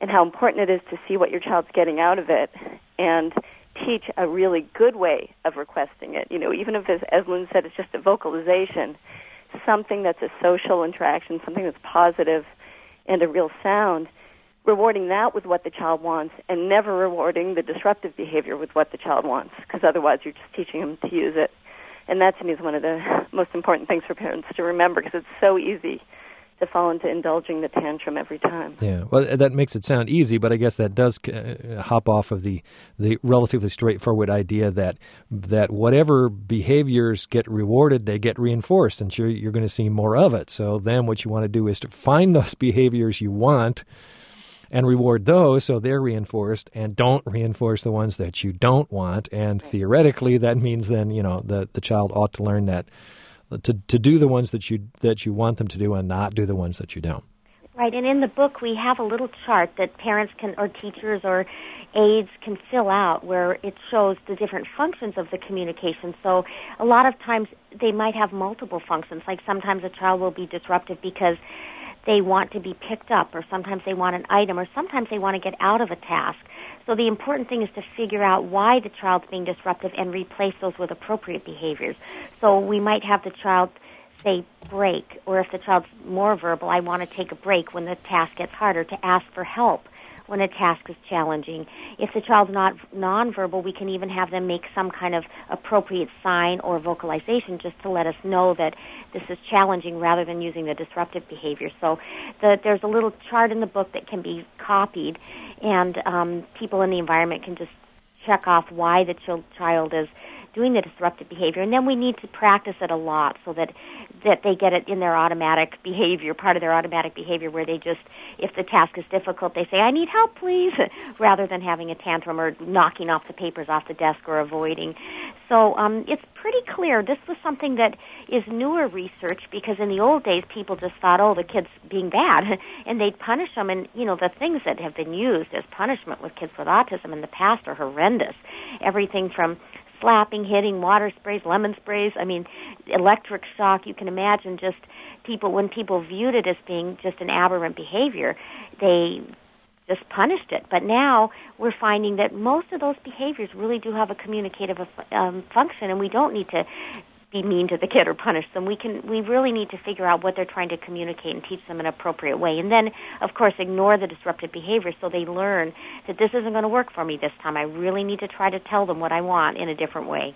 and how important it is to see what your child's getting out of it and teach a really good way of requesting it. You know, even if, as, as Lynn said, it's just a vocalization, something that's a social interaction, something that's positive and a real sound, rewarding that with what the child wants and never rewarding the disruptive behavior with what the child wants, because otherwise you're just teaching them to use it. And that, to me, is one of the most important things for parents to remember, because it's so easy to fall into indulging the tantrum every time. Yeah, well, that makes it sound easy, but I guess that does uh, hop off of the, the relatively straightforward idea that that whatever behaviors get rewarded, they get reinforced, and you're, you're going to see more of it. So then what you want to do is to find those behaviors you want and reward those so they're reinforced, and don't reinforce the ones that you don't want. And theoretically, that means then, you know, the, the child ought to learn that to to do the ones that you that you want them to do and not do the ones that you don't. Right, and in the book we have a little chart that parents can, or teachers or aides can fill out, where it shows the different functions of the communication. So a lot of times they might have multiple functions, like sometimes a child will be disruptive because they want to be picked up, or sometimes they want an item, or sometimes they want to get out of a task. So the important thing is to figure out why the child's being disruptive and replace those with appropriate behaviors. So we might have the child say break, or if the child's more verbal, I want to take a break when the task gets harder, to ask for help when a task is challenging. If the child's not nonverbal, we can even have them make some kind of appropriate sign or vocalization just to let us know that this is challenging, rather than using the disruptive behavior. So the, there's a little chart in the book that can be copied, and um, people in the environment can just check off why the ch- child is doing the disruptive behavior, and then we need to practice it a lot so that that they get it in their automatic behavior, part of their automatic behavior, where they just, if the task is difficult, they say, I need help, please, rather than having a tantrum or knocking off the papers off the desk or avoiding. So um, it's pretty clear. This was something that is newer research, because in the old days, people just thought, oh, the kid's being bad, and they'd punish them. And, you know, the things that have been used as punishment with kids with autism in the past are horrendous. Everything from slapping, hitting, water sprays, lemon sprays, I mean, electric shock. You can imagine just people, when people viewed it as being just an aberrant behavior, they just punished it. But now we're finding that most of those behaviors really do have a communicative um, function, and we don't need to be mean to the kid or punish them. We can. We really need to figure out what they're trying to communicate and teach them in an appropriate way. And then, of course, ignore the disruptive behavior so they learn that this isn't going to work for me this time. I really need to try to tell them what I want in a different way.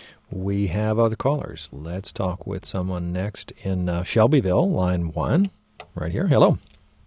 We have other callers. Let's talk with someone next in uh, Shelbyville, line one, right here. Hello.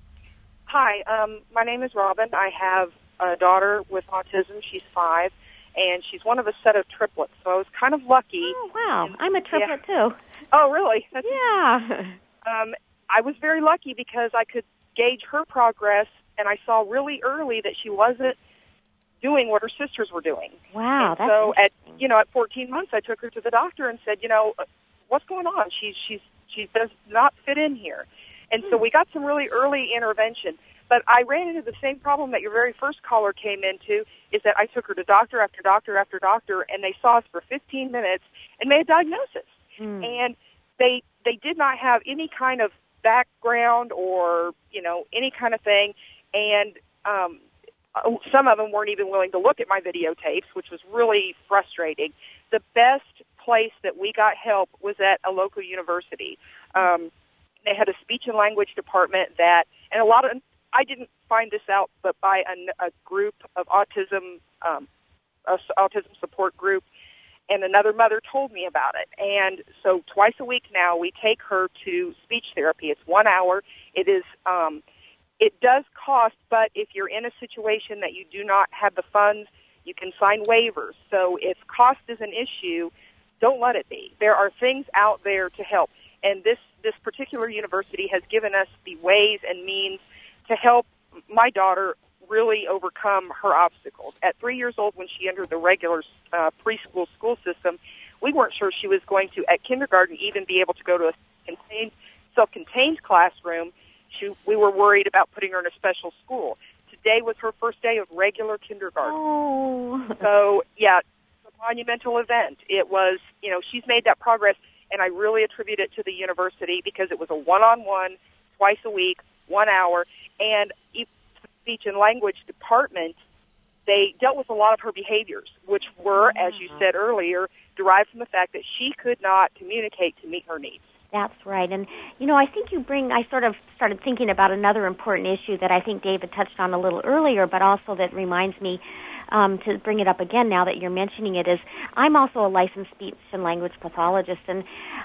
Hi, um, my name is Robin. I have a daughter with autism. She's five. And she's one of a set of triplets, so I was kind of lucky. Oh, wow. I'm a triplet, yeah. too. Oh, really? That's yeah. Um, I was very lucky because I could gauge her progress, and I saw really early that she wasn't doing what her sisters were doing. Wow, and that's so at you know at fourteen months, I took her to the doctor and said, you know, what's going on? She's she's she does not fit in here, and hmm. so we got some really early intervention. But I ran into the same problem that your very first caller came into, is that I took her to doctor after doctor after doctor, and they saw us for fifteen minutes and made a diagnosis. Mm. And they they did not have any kind of background or, you know, any kind of thing. And um, some of them weren't even willing to look at my videotapes, which was really frustrating. The best place that we got help was at a local university. Um, they had a speech and language department that, and a lot of, I didn't find this out, but by a, a group of autism, um, a autism support group, and another mother told me about it. And so twice a week now, we take her to speech therapy. It's one hour. It is, um, it does cost, but if you're in a situation that you do not have the funds, you can sign waivers. So if cost is an issue, don't let it be. There are things out there to help. And this, this particular university has given us the ways and means to help my daughter really overcome her obstacles. At three years old, when she entered the regular uh, preschool school system, we weren't sure she was going to, at kindergarten, even be able to go to a contained, self-contained classroom. She, we were worried about putting her in a special school. Today was her first day of regular kindergarten. Oh. So, yeah, it's a monumental event. It was, you know, she's made that progress, and I really attribute it to the university because it was a one-on-one, twice a week, one hour, and speech and language department, they dealt with a lot of her behaviors, which were, as you said earlier, derived from the fact that she could not communicate to meet her needs. That's right. And, you know, I think you bring, I sort of started thinking about another important issue that I think David touched on a little earlier, but also that reminds me um, to bring it up again now that you're mentioning it, is I'm also a licensed speech and language pathologist, and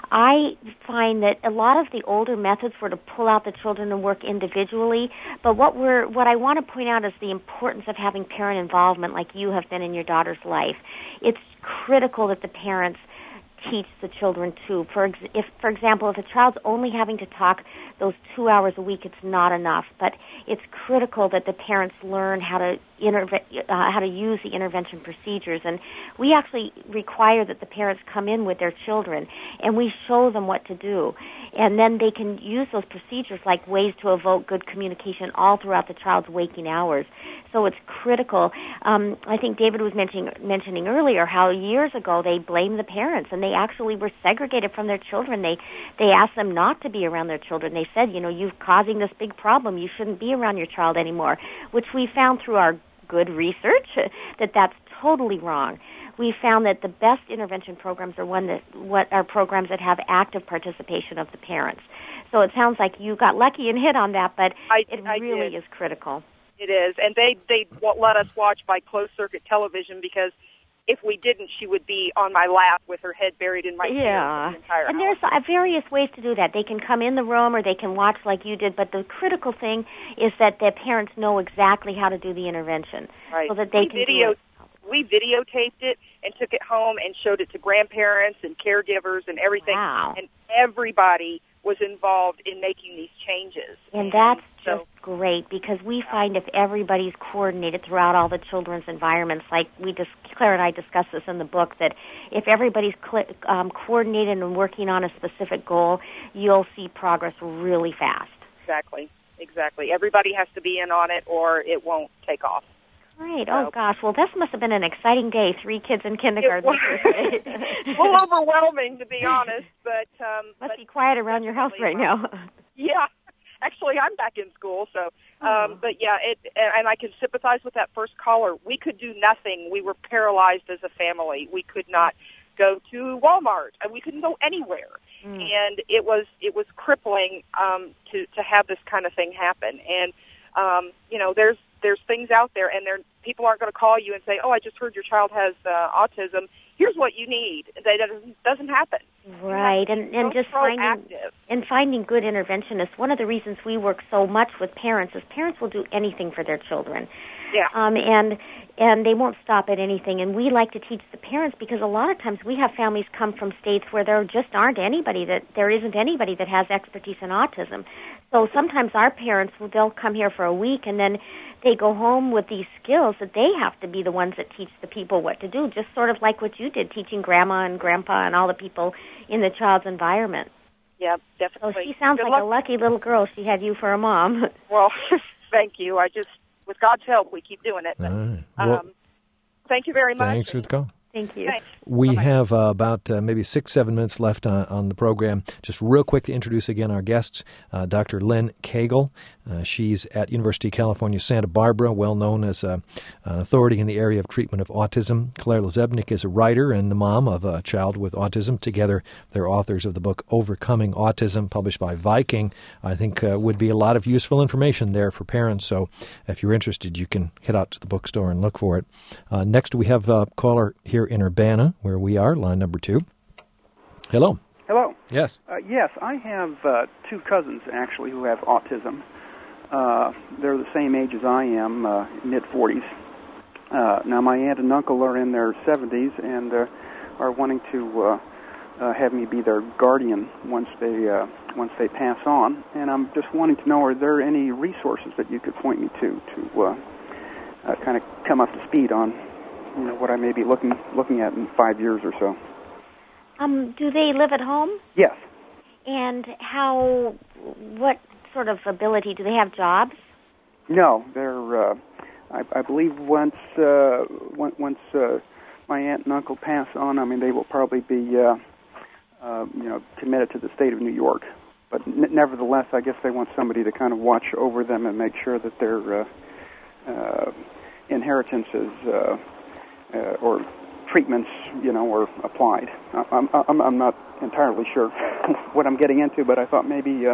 I find that a lot of the older methods were to pull out the children and work individually, but what we're, what I want to point out is the importance of having parent involvement like you have been in your daughter's life. It's critical that the parents teach the children too. For ex- if, for example, if a child's only having to talk those two hours a week, it's not enough. But it's critical that the parents learn how to interve- uh, how to use the intervention procedures. And we actually require that the parents come in with their children, and we show them what to do. And then they can use those procedures like ways to evoke good communication all throughout the child's waking hours. So it's critical. Um, I think David was mentioning, mentioning earlier how years ago they blamed the parents, and they actually were segregated from their children. They they asked them not to be around their children. They said, you know, you're causing this big problem. You shouldn't be around your child anymore, which we found through our good research that that's totally wrong. We found that the best intervention programs are one that what are programs that have active participation of the parents. So it sounds like you got lucky and hit on that, but I, it I really did. is critical. It is, and they they let us watch by closed circuit television because if we didn't, she would be on my lap with her head buried in my yeah. hair the entire and hour. there's uh, various ways to do that. They can come in the room or they can watch like you did, but the critical thing is that the parents know exactly how to do the intervention, right. so that they we can video, do it. We videotaped it and took it home and showed it to grandparents and caregivers and everything, wow. and everybody was involved in making these changes. And that's so, just great, because we find if everybody's coordinated throughout all the children's environments, like we just, Claire and I discussed this in the book, that if everybody's cl- um, coordinated and working on a specific goal, you'll see progress really fast. Exactly, exactly. Everybody has to be in on it or it won't take off. Right. So, oh, gosh. Well, this must have been an exciting day. Three kids in kindergarten. It was a little overwhelming, to be honest, but... Um, must but be quiet around your house right now. Yeah. Actually, I'm back in school, so... Um, oh. But, yeah, it, and I can sympathize with that first caller. We could do nothing. We were paralyzed as a family. We could not go to Walmart. We couldn't go anywhere. Mm. And it was it was crippling um, to, to have this kind of thing happen. And, um, you know, there's there's things out there, and there people aren't going to call you and say, oh, I just heard your child has uh, autism. Here's what you need. That doesn't, doesn't happen. Right, and, and just finding and finding good interventionists. One of the reasons we work so much with parents is parents will do anything for their children. Yeah. Um, and and they won't stop at anything. And we like to teach the parents, because a lot of times we have families come from states where there just aren't anybody that there isn't anybody that has expertise in autism. So sometimes our parents will they'll come here for a week, and then they go home with these skills that they have to be the ones that teach the people what to do, just sort of like what you did, teaching grandma and grandpa and all the people in the child's environment. Yeah, definitely. So she sounds Good like luck. a lucky little girl. She had you for a mom. Well, thank you. I just, with God's help, we keep doing it. But, all right. Well, um, thank you very much. Thanks for the call. Thank you. Thanks. We Bye-bye. have uh, about uh, maybe six, seven minutes left on, on the program. Just real quick to introduce again our guests, uh, Doctor Lynn Cagle. Uh, she's at University of California, Santa Barbara, well known as uh, an authority in the area of treatment of autism. Claire Lazebnik is a writer and the mom of a child with autism. Together, they're authors of the book Overcoming Autism, published by Viking. I think uh, would be a lot of useful information there for parents. So if you're interested, you can head out to the bookstore and look for it. Uh, next, we have a caller here in Urbana, where we are, line number two. Hello. Hello. Yes. Uh, yes, I have uh, two cousins, actually, who have autism. Uh, they're the same age as I am, uh, mid-forties. Uh, now, my aunt and uncle are in their seventies and uh, are wanting to uh, uh, have me be their guardian once they uh, once they pass on. And I'm just wanting to know, are there any resources that you could point me to to uh, uh, kind of come up to speed on, you know, what I may be looking looking at in five years or so? Um, do they live at home? Yes. And how, what sort of ability, do they have jobs? No, they're, uh, I, I believe once, uh, once uh, my aunt and uncle pass on, I mean, they will probably be, uh, uh, you know, committed to the state of New York. But n- nevertheless, I guess they want somebody to kind of watch over them and make sure that they're, uh, uh, inheritances uh, uh, or treatments, you know, were applied. I'm, I'm, I'm not entirely sure what I'm getting into, but I thought maybe uh,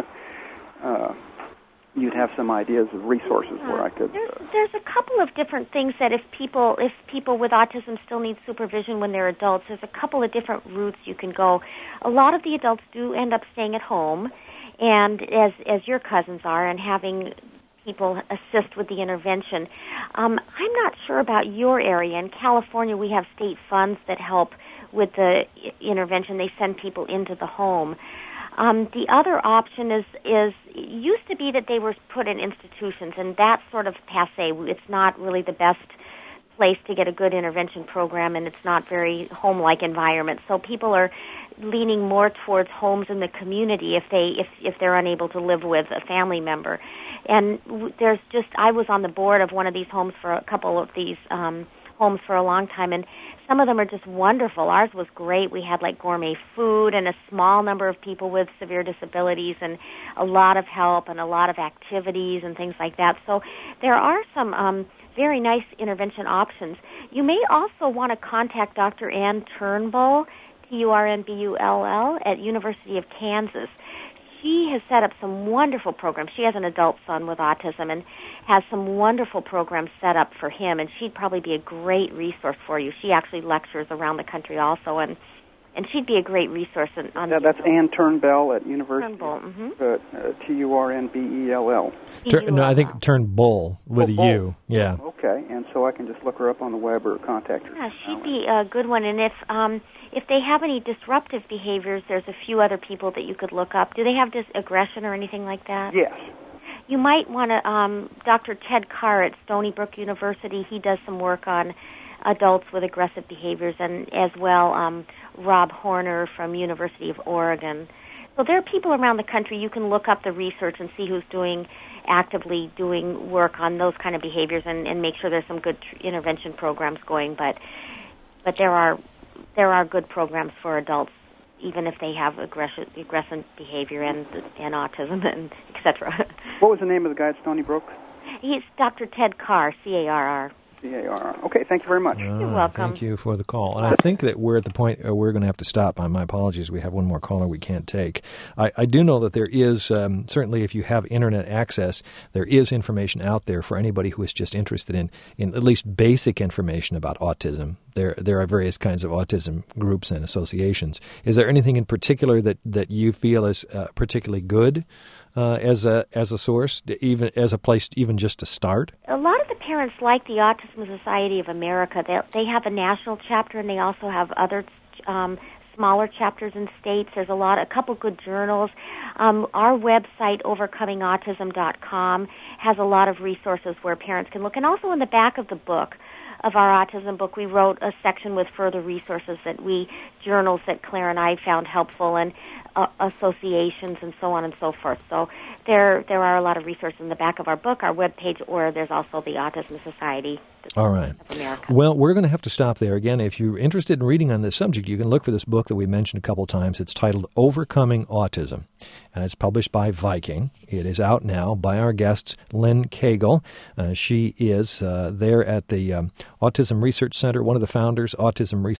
uh, you'd have some ideas of resources uh, where I could. There's, there's a couple of different things that if people if people with autism still need supervision when they're adults, there's a couple of different routes you can go. A lot of the adults do end up staying at home, and as as your cousins are, and having people assist with the intervention. Um, I'm not sure about your area. In California, we have state funds that help with the intervention. They send people into the home. Um, the other option is, is it used to be that they were put in institutions, and that's sort of passé. It's not really the best place to get a good intervention program, and it's not very home-like environment. So people are leaning more towards homes in the community if they if if they're unable to live with a family member. And there's just I was on the board of one of these homes for a couple of these um, homes for a long time, and some of them are just wonderful. Ours was great. We had like gourmet food and a small number of people with severe disabilities and a lot of help and a lot of activities and things like that. So there are some um, very nice intervention options. You may also want to contact Doctor Ann Turnbull, T U R N B U L L, at University of Kansas. She has set up some wonderful programs. She has an adult son with autism and has some wonderful programs set up for him, and she'd probably be a great resource for you. She actually lectures around the country also, and and she'd be a great resource. On, on yeah, that's Ann Turnbull at University. Turnbull, mm-hmm. uh, uh, T U R N B E L L. Tur- no, I think Turnbull with oh, a Bull. U. Yeah. Okay, and so I can just look her up on the web or contact her. Yeah, she'd be a good one. And if um, if they have any disruptive behaviors, there's a few other people that you could look up. Do they have dis- aggression or anything like that? Yes. You might want to, um, Doctor Ted Carr at Stony Brook University, he does some work on adults with aggressive behaviors, and as well um, Rob Horner from University of Oregon. So there are people around the country. You can look up the research and see who's doing actively doing work on those kind of behaviors, and, and make sure there's some good tr- intervention programs going. But but there are there are good programs for adults, even if they have aggressive aggressive behavior and and autism and et cetera. What was the name of the guy at Stony Brook? He's Doctor Ted Carr, C A R R. C A R R. Okay, thank you very much. Uh, You're welcome. Thank you for the call. And I think that we're at the point uh, we're going to have to stop. My, my apologies. We have one more caller we can't take. I, I do know that there is, um, certainly if you have Internet access, there is information out there for anybody who is just interested in, in at least basic information about autism. There there are various kinds of autism groups and associations. Is there anything in particular that, that you feel is uh, particularly good uh, as a as a source, even as a place even just to start? A lot of the parents like the Autism Society of America. They they have a national chapter, and they also have other um, smaller chapters in states. There's a lot, a couple good journals. Um, our website, overcoming autism dot com, has a lot of resources where parents can look. And also in the back of the book, of our autism book, we wrote a section with further resources that we, journals that Claire and I found helpful, and uh, associations and so on and so forth. So there there are a lot of resources in the back of our book, our webpage, or there's also the Autism Society All right. of America. Well, we're going to have to stop there. Again, if you're interested in reading on this subject, you can look for this book that we mentioned a couple times. It's titled Overcoming Autism, and it's published by Viking. It is out now by our guest, Lynn Cagle. Uh, she is uh, there at the um, Autism Research Center, one of the founders, Autism Research